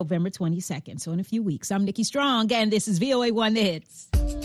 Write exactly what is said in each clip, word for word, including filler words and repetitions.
November twenty-second, so in a few weeks. I'm Nikki Strong, and this is V O A One The Hits.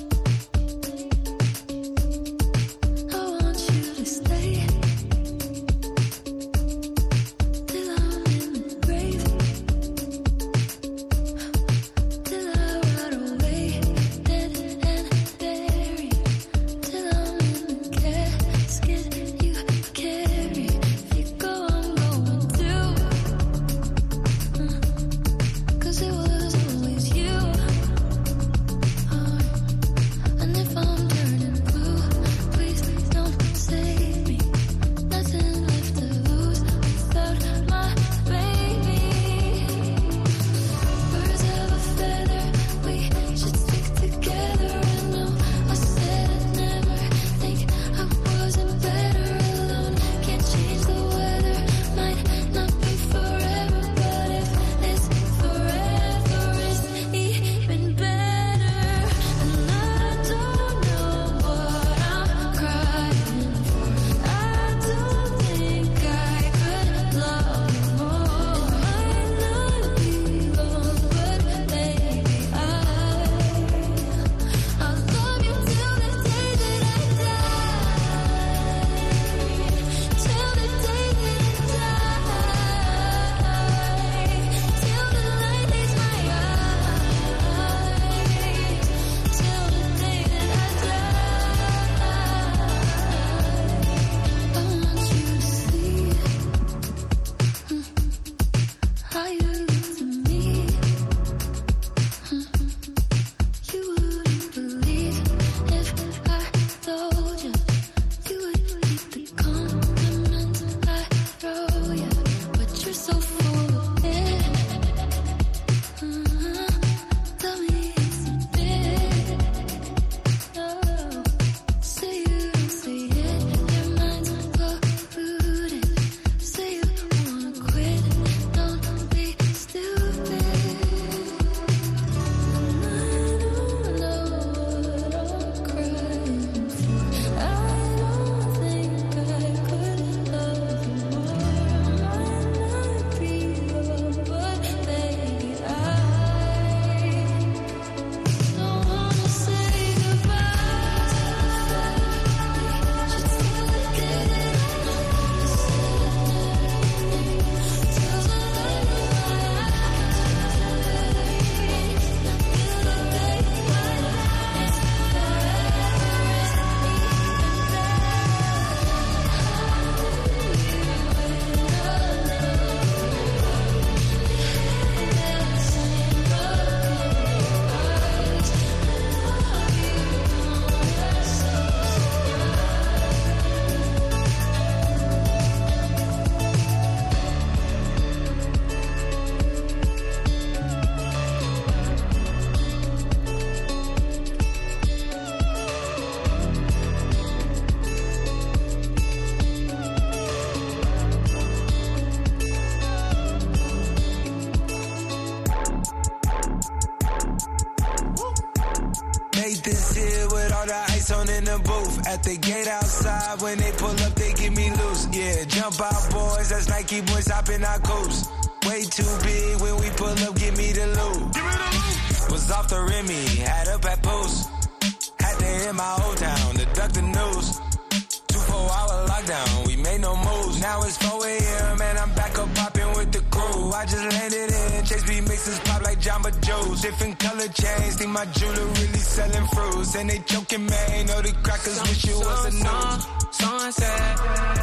At the gate outside, when they pull up, they give me loose. Yeah, jump out, boys. That's Nike boys hopping our coast. Way too big when we pull up, give me the loot. Give me the loot. Was off the Remy, had up at post. Had to hit my old town to duck the news. Two four hour lockdown, we made no moves. Now it's four a.m. and I'm back up popping with the crew. I just landed in Chase B mixes pop like Jamba Joe's. Different color chains, think my jeweler really selling fruits. And they joking, man, know the crackers wish it was a news. Sunset.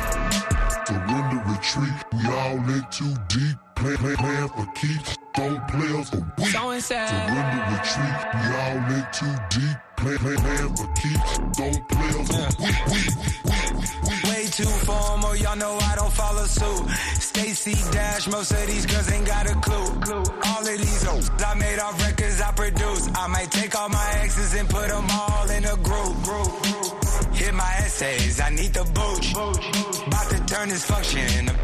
Surrender, retreat, we all in too deep. Play, play, playing for keeps, don't play us for weak. Surrender, retreat, we all in too deep. Play, play, playing for keeps, don't play us for weak, weak, weak, weak, weak. Way too formal, y'all know I don't follow suit. Stacy Dash, most of these girls ain't got a clue. All of these hoes I made off records I produce. I might take all my exes and put them all in a group. Hit my essays, I need the booch. About to turn this function into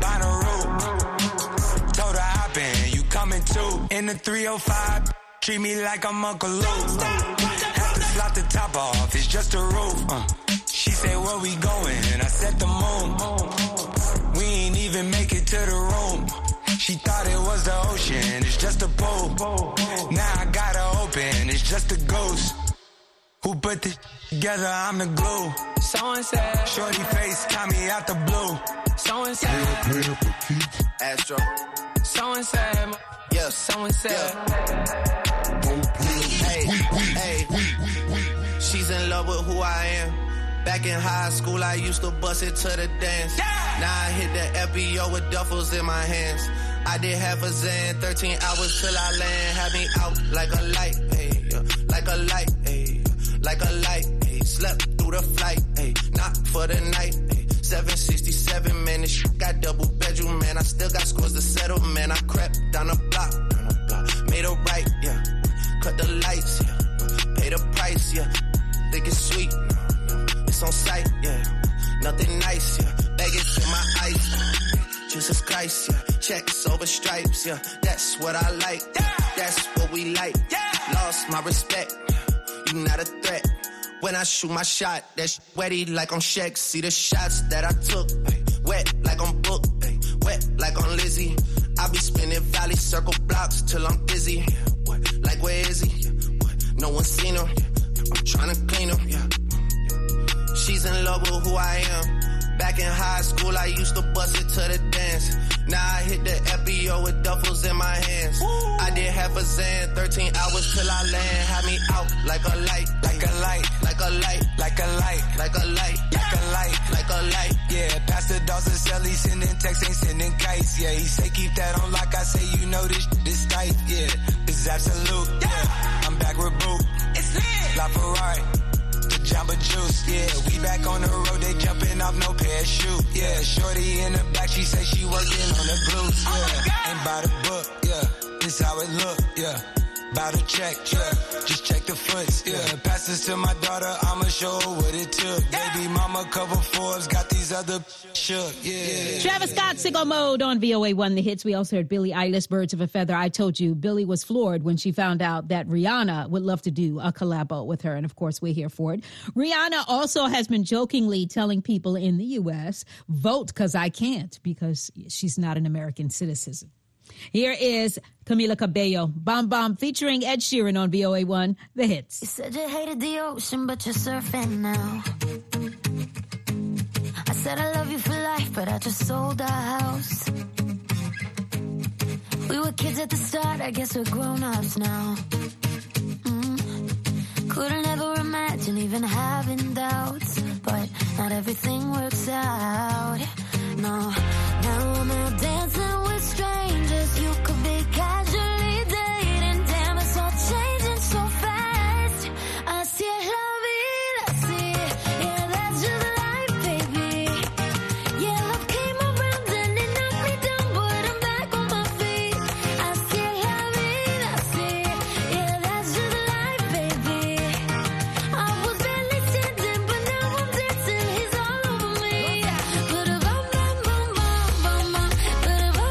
Bonnaroo. Told her hop in, you coming too. In the three oh five, treat me like I'm Uncle Luke. Have to slot the top off, it's just a roof. Uh. She said, where we going? And I said the moon. We ain't even make it to the room. She thought it was the ocean, it's just a pool. Now I gotta open, it's just a ghost. Who put this together? I'm the glue. So and said, shorty face, caught me out the blue. So and said, Astro. So and said, yeah, so and said. Hey, hey, she's in love with who I am. Back in high school, I used to bust it to the dance. Yeah. Now I hit the F B O with duffels in my hands. I did half a Zan, thirteen hours till I land. Had me out like a light, hey, like a light, hey, like a light, hey. Slept through the flight, hey, not for the night, hey. seven sixty-seven, man, this shit got double bedroom, man. I still got scores to settle, man. I crept down the block, down the block, made a right, yeah. Cut the lights, yeah. Pay the price, yeah. Think it's sweet, it's on sight, yeah. Nothing nice, yeah. Baggage in my ice, Jesus Christ, yeah. Checks over stripes, yeah. That's what I like, yeah. That's what we like, yeah. Lost my respect, you not a threat. When I shoot my shot, that shit wetty like on Shaq. See the shots that I took, ay, wet like on Book, ay, wet like on Lizzie. I be spinning valley circle blocks till I'm dizzy. What? Like where is he? What? No one seen him. I'm trying to clean him. Yeah. She's in love with who I am. Back in high school, I used to bust it to the dance. Now I hit the F B O with duffels in my hands. Woo. I did half a Zan, thirteen hours till I land. Had me out like a light, like a light, like a light, like a light, like a light, like a light, like a light. Yeah, Pastor Dawson Sally sending texts, ain't sending kites. Yeah, he say keep that on lock. I say you know this this tight. Yeah, it's absolute. Yeah, I'm back with Boot. It's lit. La Ferrari. Jamba Juice, yeah, we back on the road, they jumping off no parachute, yeah, shorty in the back, she say she working on the glutes, yeah, oh ain't by the book, yeah, this how it look, yeah, by the check, yeah, just check the foots, yeah, pass this to my daughter, I'ma show her what it took, yeah. Baby mama cover Forbes, got these other shook, yeah. Travis Scott, Sicko Mode on V O A one The Hits. We also heard Billie Eilish, Birds of a Feather. I told you, Billie was floored when she found out that Rihanna would love to do a collabo with her, and of course, we're here for it. Rihanna also has been jokingly telling people in the U S, vote because I can't, because she's not an American citizen. Here is Camila Cabello, Bam Bam, featuring Ed Sheeran on V O A one The Hits. You said you hated the ocean, but you're surfing now. I said I love you for life, but I just sold our house. We were kids at the start, I guess we're grown-ups now. Mm. Couldn't ever imagine even having doubts, but not everything works out. No, now I'm out dancing with strangers. You could be casually dating. Damn, it's all changing so fast. Así es la vida, sí. Yeah, that's just life, baby. Yeah, love came around and it knocked me down, but I'm back on my feet. Así es la vida, sí. Yeah, that's just life, baby. I was barely standing, but now I'm dancing. He's all over me. But if I'm bam, bam, bam, bam, bam. But if I'm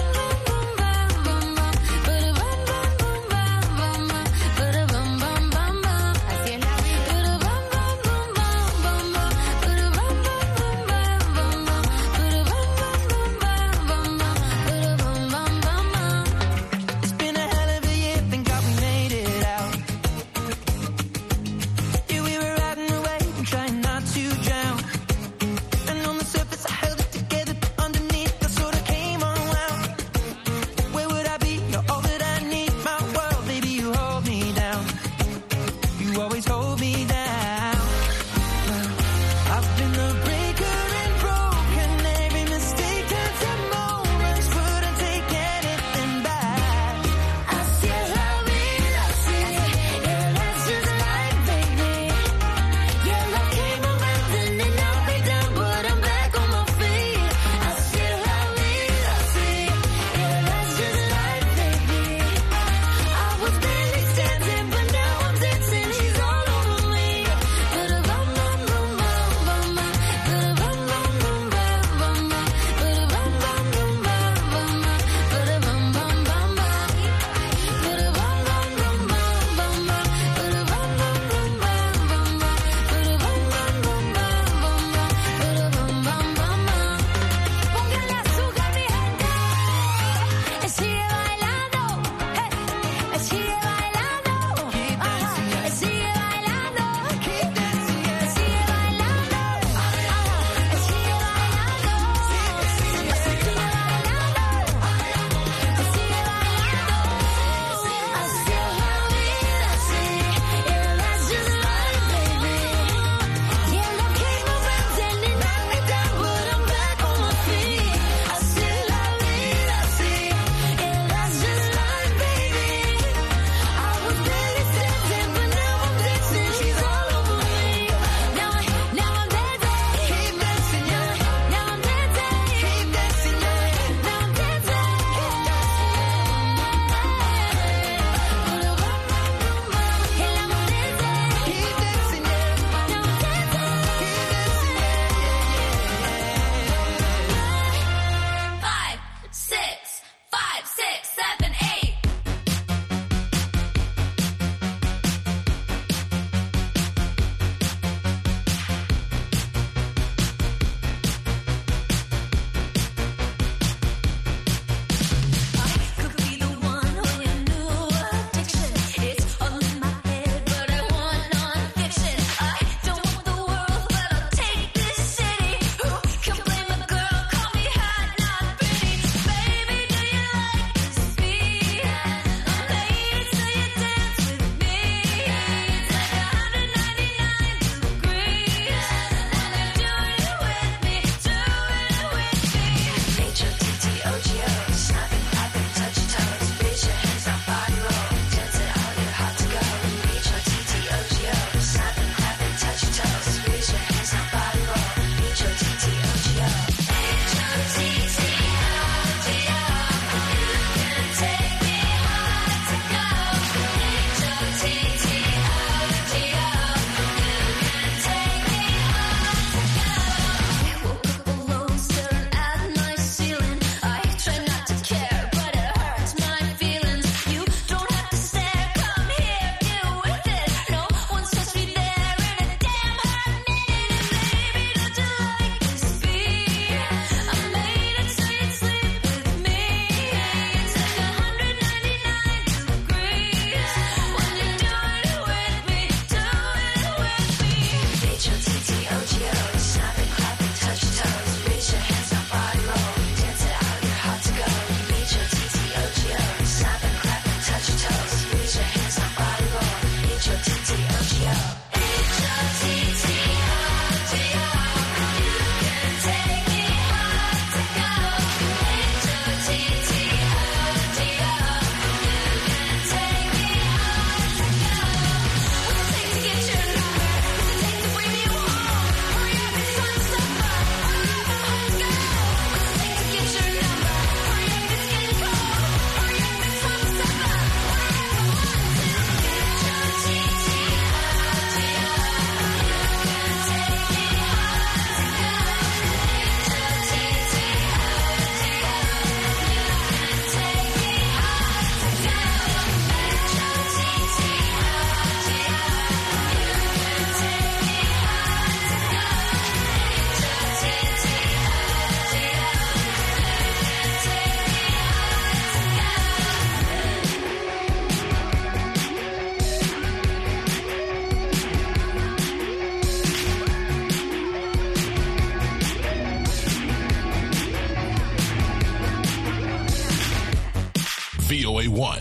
V O A one.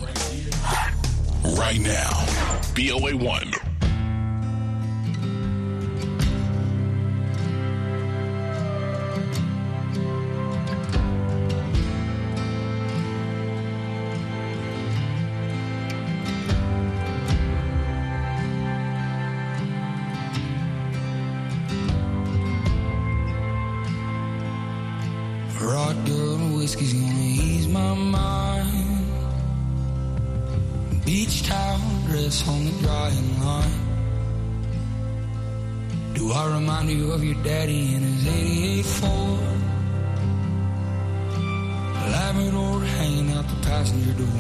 Right now. V O A one. Whiskey's gonna ease my mind. Beach towel dress on the drying line. Do I remind you of your daddy in his eighty-eight Ford? Labrador hanging out the passenger door.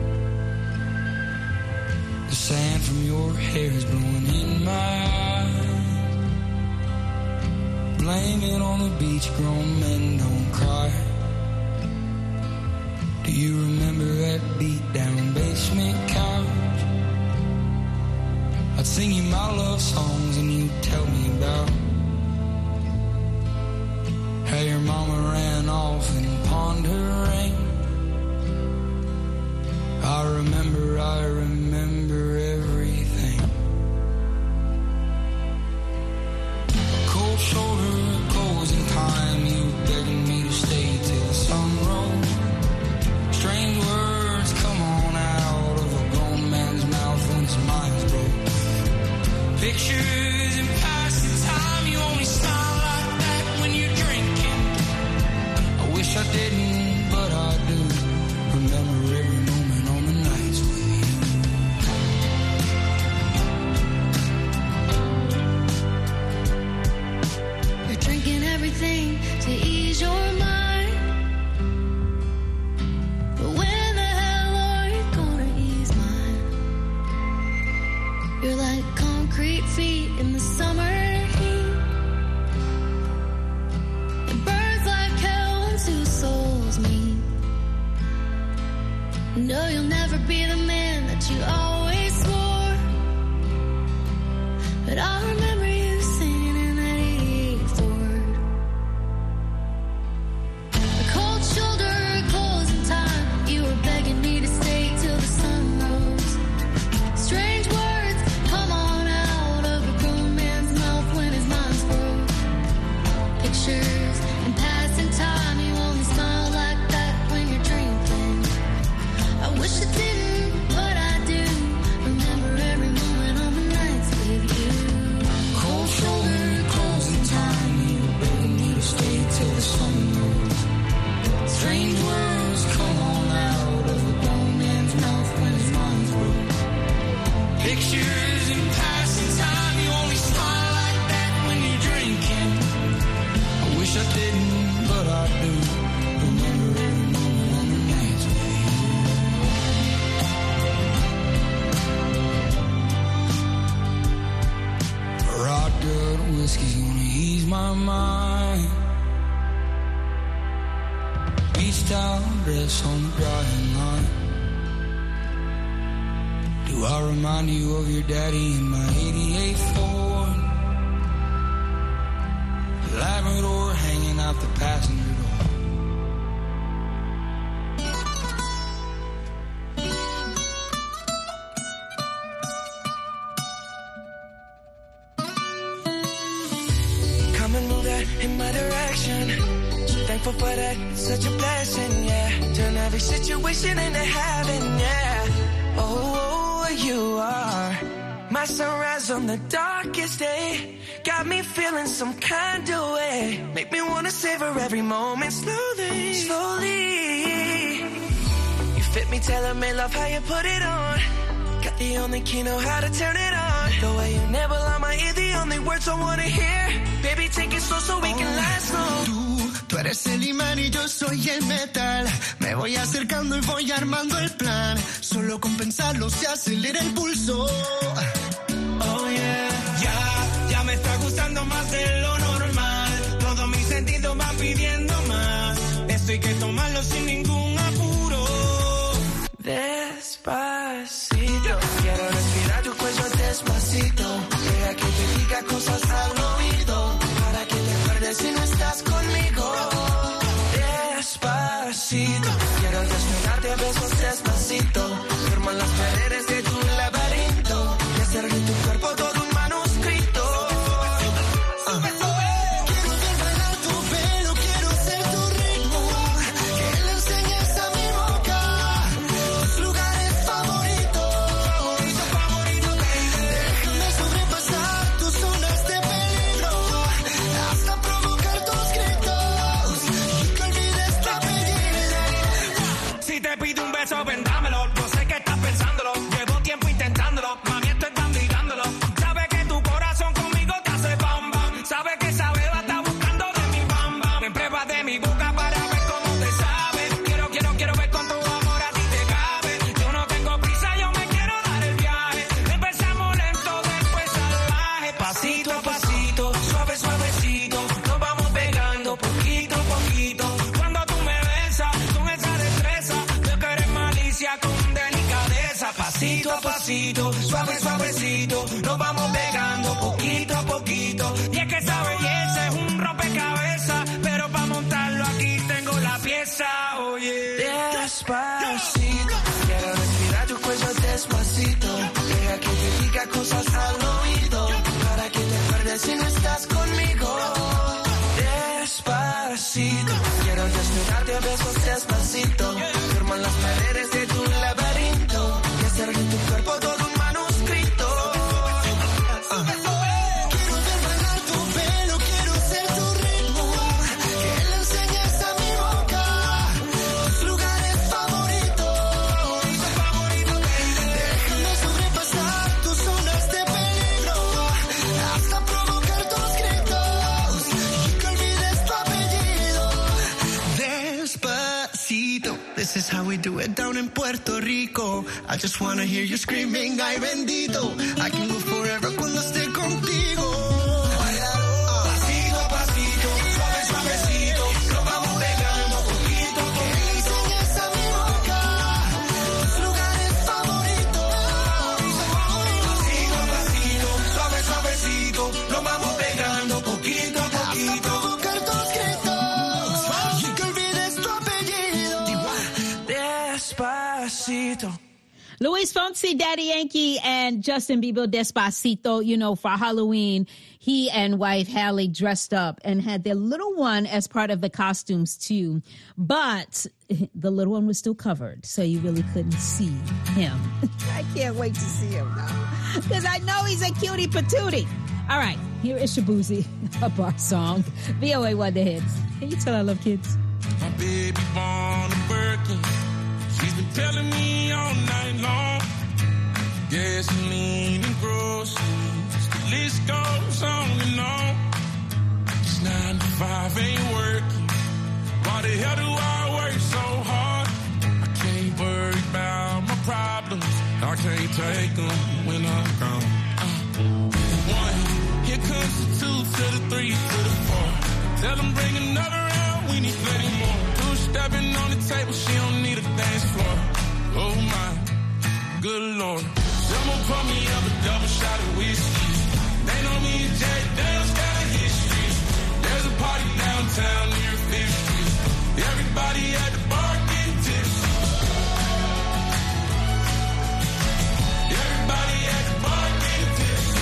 The sand from your hair is blowing in my eyes. Blame it on the beach, grown men don't cry. Do you remember that beat down basement couch? I'd sing you my love songs and you'd tell me about how your mama ran off and pawned her ring. I remember, I remember everything. A cold shoulder, closing time, you begging me to stay till the sun rose. Strange words come on out of a grown man's mouth when his mind's broke. Pictures in passing time, you only smile like that when you're drinking. I wish I didn't, but I do. Remember every moment on the nights with you. You're drinking everything to ease your mind. But when the hell are you gonna ease mine? You're like concrete feet in the summer heat. It burns like hell when two souls meet. No, you'll never be the man that you always swore. But I remember you singing in that eighth word. A cold shoulder, closing time. You were begging me to stay till the sun rose. Strange words come on out of a grown man's mouth when his mind's broke. Pictures and passing time. You only smile like that when you're drinking. I wish I didn't, but I do. Remember every moment on the nights with you. cold shoulder, closing time. You were begging me to stay till the sun rose. Strange words come on out of a grown man's mouth when his mind's broke. Pictures in passing time. You only smile like that when you're drinking. I wish I didn't, but I do. Remember every moment on the nights with you. Raw dirt whiskey's gonna ease my mind. Beach towel dress on the drying line. Do I remind you of your daddy in my eighty-eight Ford? Labrador hanging out the passenger door. Come and move that in my direction. So thankful for that, it's such a blessing, yeah. Turn every situation into heaven, yeah. Oh, you are my sunrise on the darkest day. Got me feeling some kind of way. Make me wanna savor every moment slowly, slowly. You fit me, tailor-made, love how you put it on. Got the only key, know how to turn it on. The way you never lie my ear, the only words I wanna hear. Baby, take it slow so we can last long. Tú, tú eres el imán y yo soy el metal. Me voy acercando y voy armando el plan. Solo con pensarlo se acelera el pulso. Oh yeah. Ya, ya me está gustando más de lo normal. Todos mis sentidos van pidiendo más. Esto hay que tomarlo sin ningún apuro. Despacito, quiero respirar tu cuello despacito. Deja que te diga cosas al oído, para que te acuerdes si no estás conmigo. Despacito, quiero desnudarte a besos despacito. Firmo las paredes de tu laberinto y hacer de tu cuerpo todo un manuscrito. Sube, sube. Quiero ver bailar tu pelo, quiero ser tu ritmo. Que le enseñes a mi boca tus lugares favoritos. pasito, suave, suavecito, nos vamos pegando poquito a poquito. Y es que esa belleza es un rompecabezas, pero para montarlo aquí tengo la pieza, oye. Despacito, quiero respirar tu cuello despacito. Deja que te diga cosas al oído, para que te acuerdes si no estás conmigo. Despacito, quiero desnudarte a besos despacito. Firmo en las paredes de tu laberinto y hacer de tu cuerpo todo un manuscrito. Uh. Quiero ver bailar tu pelo, quiero ser tu ritmo, que le enseñes a mi boca tus lugares favoritos. Déjame sobrepasar tus zonas de peligro, hasta provocar tus gritos y que olvides tu apellido. Despacito, this is how we do it down in Puerto Rico. I just wanna hear you screaming, ay bendito. I can go forever cuando esté contigo. Pasito a pasito, suave, suavecito, nos vamos pegando poquito a poquito. Enseñas a mi boca tus lugares favoritos. Pasito a pasito, suave, suavecito, nos vamos pegando poquito a Hasta poquito. provocar tus gritos y que olvides tu apellido. Despacito. Luis Fonsi, Daddy Yankee, and Justin Bieber, Despacito. You know, for Halloween, he and wife Hallie dressed up and had their little one as part of the costumes too. But the little one was still covered, so you really couldn't see him. I can't wait to see him now, because I know he's a cutie patootie. All right, here is Shabuzi, a bar song. V O A one The Hits. Can you tell I love kids? My baby born a Birkin. She's been telling me all night long. Gasoline and groceries, the list goes on and on. This nine to five ain't working. Why the hell do I work so hard? I can't worry about my problems. I can't take them when I'm gone. Uh, one, here comes the two to the three to the four. Tell them bring another round, we need plenty more. Two stepping on the table, she don't need a dance floor. Oh my, good lord. Someone pour me up a double shot of whiskey. They know me and Jack Daniels got a history. There's a party downtown near Fifth Street. Everybody at the bar getting tipsy. Everybody at the bar getting tipsy.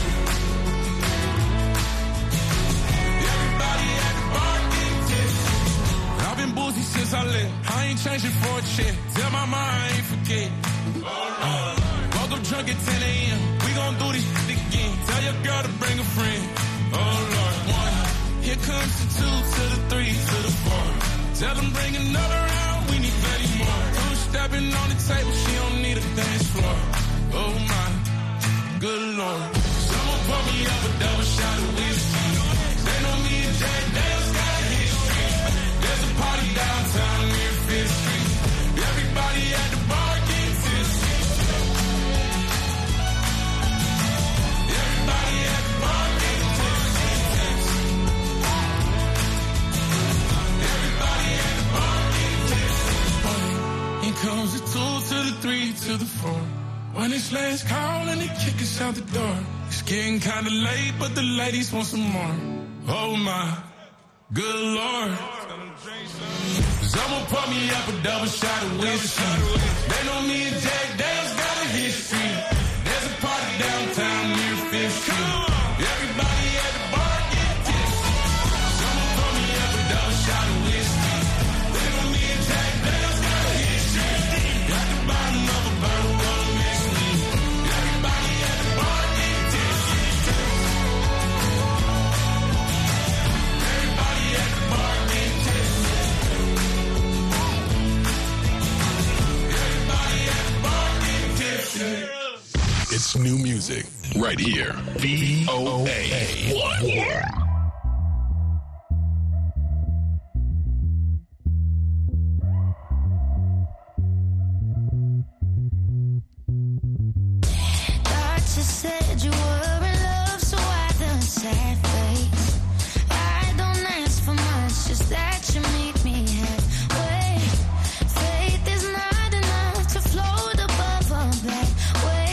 Everybody at the bar getting tipsy. I've been boozy since I left. I ain't changing for a check. Tell my mom I ain't forget. Uh, woke up drunk at ten a.m. We gon' do this shit again. Tell your girl to bring a friend. Oh Lord, one. Here comes the two to the three to the four. Tell them bring another round. We need plenty more. Two stepping on the table. She don't need a dance floor. Oh my, good lord. Someone pour me up a double shot of whiskey. They know me and Jack Daniels got a history. There's a party downtown near Fifth Street. Everybody at the bar getting tipsy. Everybody at the bar getting tipsy. Everybody at the bar getting tipsy. Here comes the two to the three to the four. When it's last call and they kick us out the door. It's getting kinda late, but the ladies want some more. Oh my, good lord. Someone pour me up a double shot of whiskey. They know me and Jack Daniels got a history. There's a party downtown near Fifth Street. Everybody at the bar get tipsy. Someone pour me up a double shot of whiskey. They know me and Jack Daniels got a history. Got the bottom of a bottle, don't miss me. Everybody at the bar get tipsy. Everybody at the bar get tipsy. It's new music right here. V O A one. Doctor said you were in love, so I done sad face. I don't ask for much, just that you meet me halfway. Faith is not enough to float above a black wave.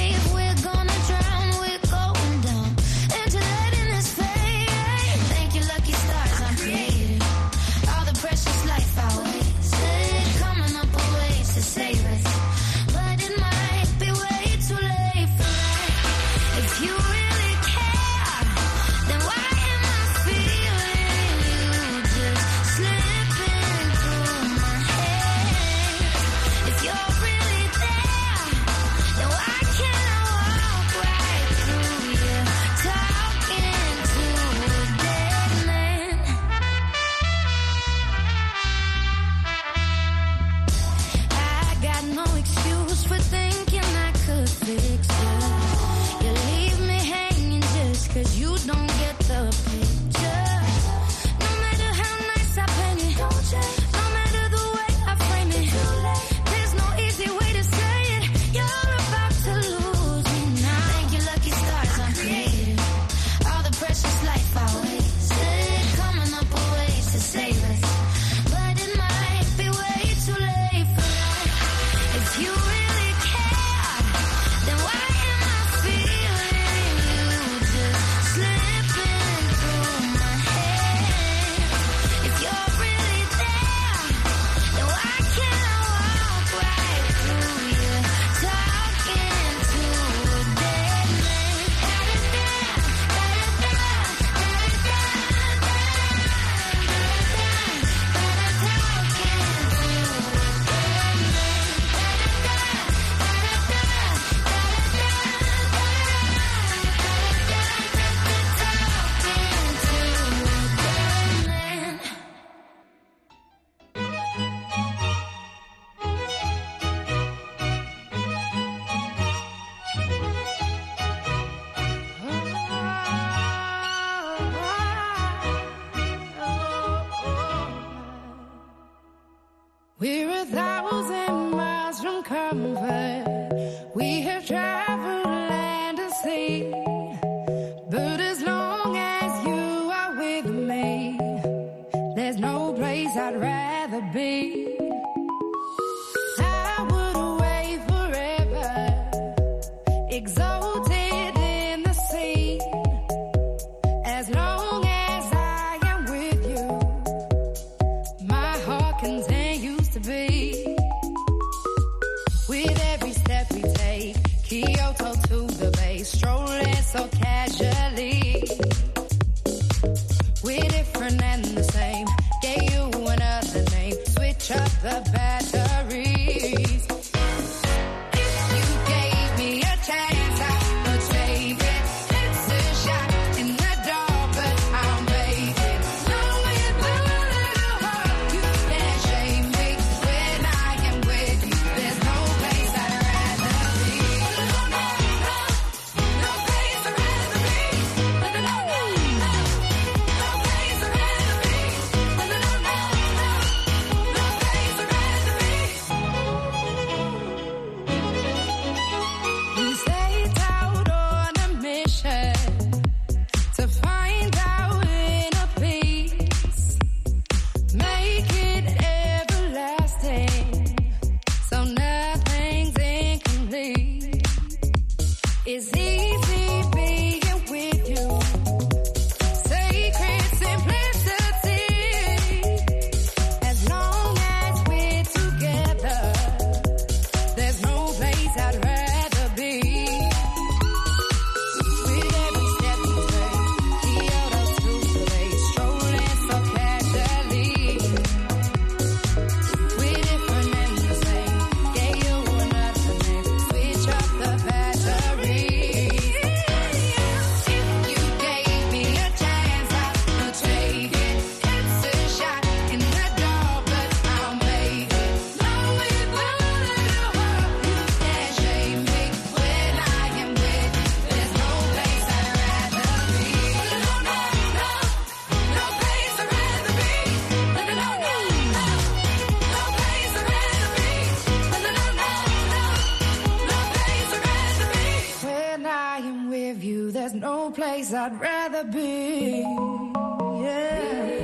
exalted in the sea. As long as I am with you, my heart continues to beat. With every step we take, Kyoto to the bay, strolling so casually. We're different and the same. Gave you another name. Switch up the batteries. You gave me a chance, I would take it. It's a shot in the dark, but I'll make it. Long with my little heart, you can't shame me. When I am with you, there's no place I'd rather be. No, no, no, no place I'd rather be. No, no, no, no, no place I'd rather be. No, no, no, no, no place I'd rather be. We set out on a mission to find our inner peace, make it everlasting, so nothing's incomplete. It's easy being with you, sacred simplicity. As long as we're together, there's no place I'd rather be. With every step we take, Kyoto to the bay, strolling so casually. We're different and the same. Gave you another name. Switch up the batteries. You gave me a chance, I would take it. It's a shot in the dark, but I'll make it. Long with my little heart, you can't shame me. When I am with you, there's no place I'd rather be. No, no, no, no place I'd rather be. No, no, no, no, no, no place I'd rather be. No, no, no, no, no, no place I'd rather be. When I am with you, there's no place I'd rather be. Yeah.